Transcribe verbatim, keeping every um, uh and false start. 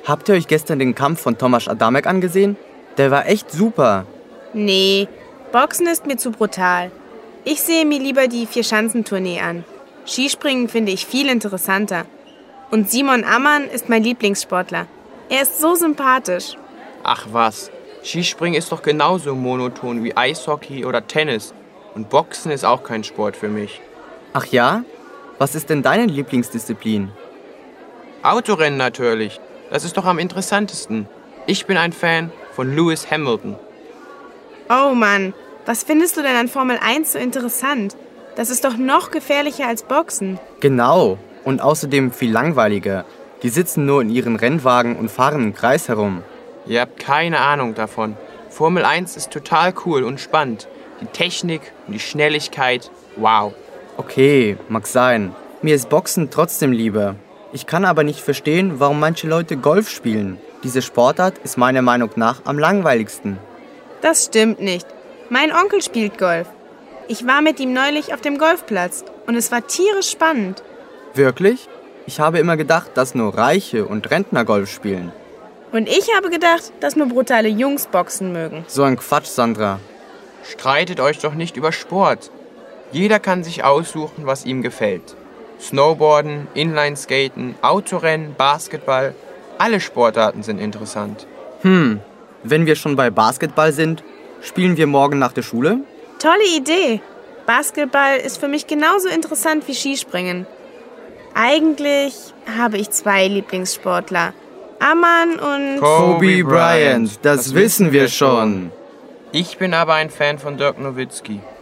Habt ihr euch gestern den Kampf von Tomasz Adamek angesehen? Der war echt super. Nee, Boxen ist mir zu brutal. Ich sehe mir lieber die Vierschanzentournee an. Skispringen finde ich viel interessanter. Und Simon Ammann ist mein Lieblingssportler. Er ist so sympathisch. Ach was, Skispringen ist doch genauso monoton wie Eishockey oder Tennis. Und Boxen ist auch kein Sport für mich. Ach ja? Was ist denn deine Lieblingsdisziplin? Autorennen natürlich. Das ist doch am interessantesten. Ich bin ein Fan von Lewis Hamilton. Oh Mann, was findest du denn an Formel eins so interessant? Das ist doch noch gefährlicher als Boxen. Genau. Und außerdem viel langweiliger. Die sitzen nur in ihren Rennwagen und fahren im Kreis herum. Ihr habt keine Ahnung davon. Formel eins ist total cool und spannend. Die Technik und die Schnelligkeit, wow. Okay, mag sein. Mir ist Boxen trotzdem lieber. Ich kann aber nicht verstehen, warum manche Leute Golf spielen. Diese Sportart ist meiner Meinung nach am langweiligsten. Das stimmt nicht. Mein Onkel spielt Golf. Ich war mit ihm neulich auf dem Golfplatz und es war tierisch spannend. Wirklich? Ich habe immer gedacht, dass nur Reiche und Rentner Golf spielen. Und ich habe gedacht, dass nur brutale Jungs Boxen mögen. So ein Quatsch, Sandra. Streitet euch doch nicht über Sport. Jeder kann sich aussuchen, was ihm gefällt. Snowboarden, Inlineskaten, Autorennen, Basketball. Alle Sportarten sind interessant. Hm, wenn wir schon bei Basketball sind, spielen wir morgen nach der Schule? Tolle Idee. Basketball ist für mich genauso interessant wie Skispringen. Eigentlich habe ich zwei Lieblingssportler. Ammann und... Kobe Bryant, das wissen wir schon. Ich bin aber ein Fan von Dirk Nowitzki.